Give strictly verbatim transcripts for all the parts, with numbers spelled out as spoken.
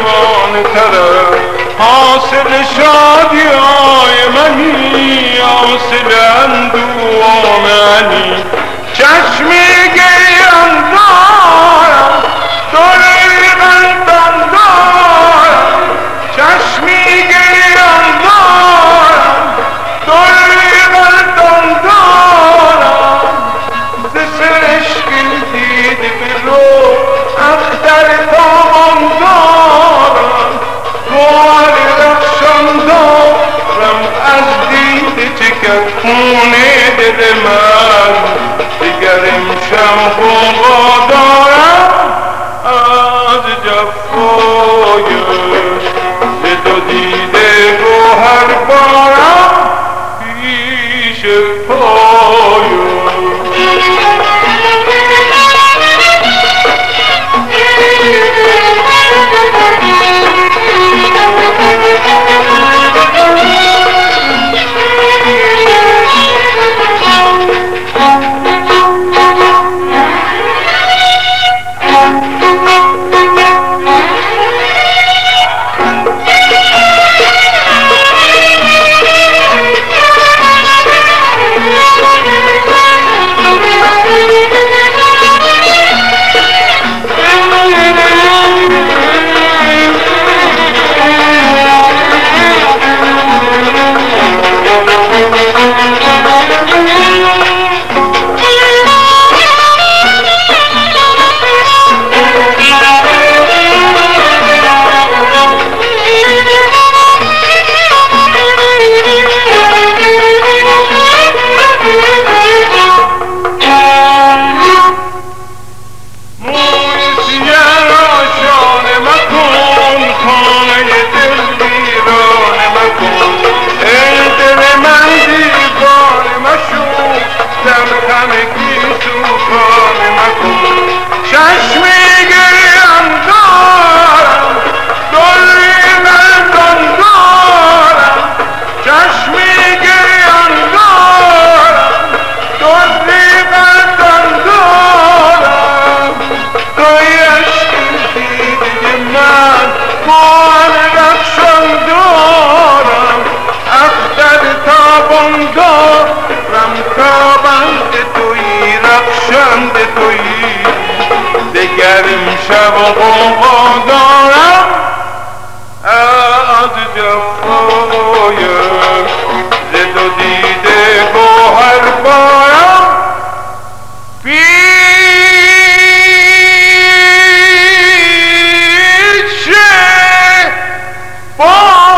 دیوانه ترم، حاصل شادی های منی، حاصل اندوه منی. چشمی گریم دارم، دلی قلبم دارم، چشمی گریم دارم، دلی قلبم دارم. ز سرشک دیده به رو اختر تابان دارم، گوهر رخشان دارم از دیده چکد خونه دل من. دیگر امشب غوغا دارم از جفایش، ز دو دیده گوهر بارم پیش پایش. دیگر امشب غوغا دارم از جفایش، ز دو دیده گوهر بارم پیش پایش.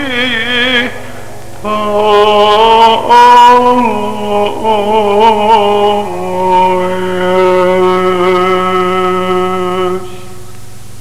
Oh, oh, oh, oh.